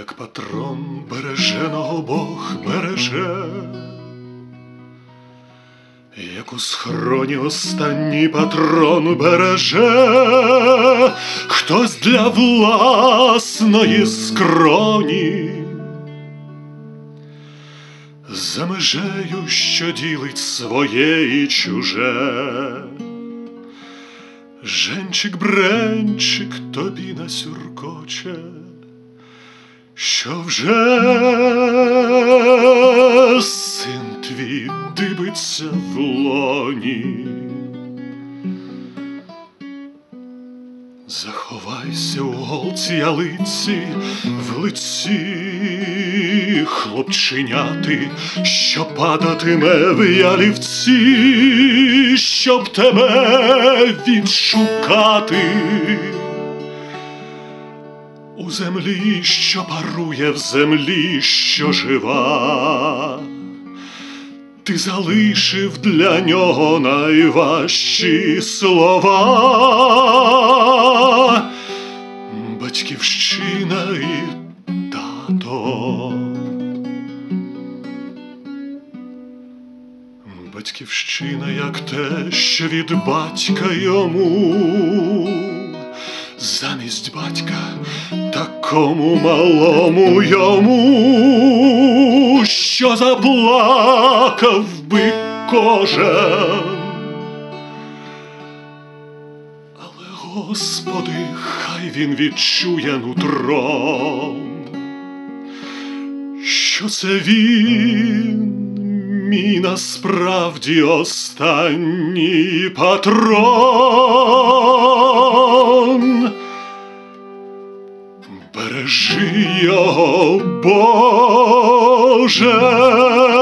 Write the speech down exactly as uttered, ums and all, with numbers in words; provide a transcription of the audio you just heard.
як патрон береженого Бог береже, як у схроні останній патрон береже, хтось для власної скроні. За межею, що ділить своє і чуже, женчик-бренчик тобі насюркоче, що вже син твій дибиться в лоні. Заховайся у голці ялиці, в лиці хлопченяти, що падатиме в ялівці, щоб тебе відшукати. У землі, що парує, в землі, що жива, ти залишив для нього найважчі слова. Батьківщина і тато, батьківщина, як те, що від батька йому, замість батька такому малому йому, що заплакав би кожен. Але, Господи, хай він відчує нутром, що це він, мій насправді останній патрон. Бережи його, Боже.